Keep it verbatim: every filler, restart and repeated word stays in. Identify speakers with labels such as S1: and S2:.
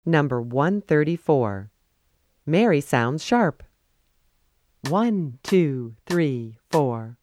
S1: Number one thirty-four. Mary sounds sharp. One, two, three, four.